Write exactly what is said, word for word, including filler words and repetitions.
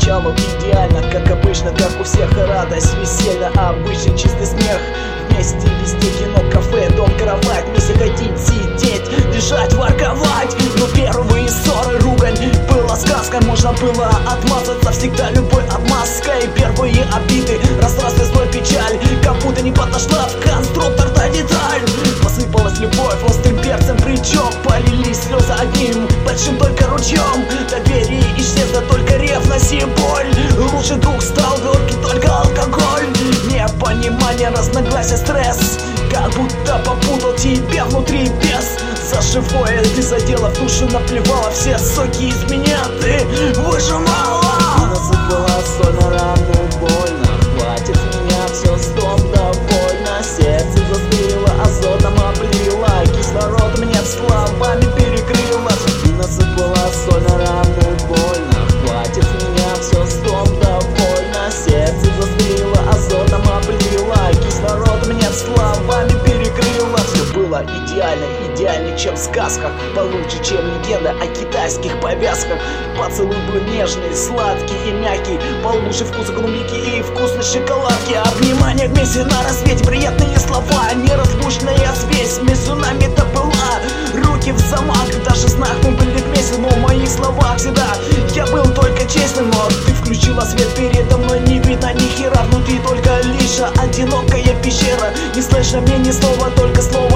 поначалу идеально, как обычно, как у всех радость, веселье, обычный чистый смех. Вместе везде кино, кафе, дом, кровать, вместе ходить, сидеть, лежать, ворковать. Но первые ссоры, ругань была сказкой, можно было отмазаться всегда любой отмазкой. Первые обиды, расстроенство, злой, печаль, как будто не подошла в конструктор та деталь. Посыпалась любовь острым перцем, причем полились слезы одним большим только ручьем. Доверие исчезло, только ревность и боль. Лучший друг стал горький, только алкоголь. Непонимание, разногласия, стресс, как будто попутал тебя внутри без. За живое ты задела в душу, наплевала, все соки из меня ты выжимала. Насыпала соль на рану, больно, хватит меня, все, стоп, довольно. Сердце застыло, азотом облила, кислород мне словами перекрыла. Ты насыпала соль на рану, больно, хватит меня, все, стоп, довольно. Сердце застыло, азотом облила, кислород мне словами перекрыла. Все было идеально, идеальнее, чем в сказках, получше, чем легенда о китайских повязках. Поцелуй был нежный, сладкий и мягкий, получше вкуса клубники и вкусной шоколадки. Обнимание вместе на рассвете, приятные слова, неразлучная связь между нами это была. Руки в замок, даже в снах мы были вместе, но в моих словах всегда я был только честным. Но ты включила свет передо мной, не видно ни хера внутри, только лишь одинокая пещера. Не слышно мне ни слова, только слово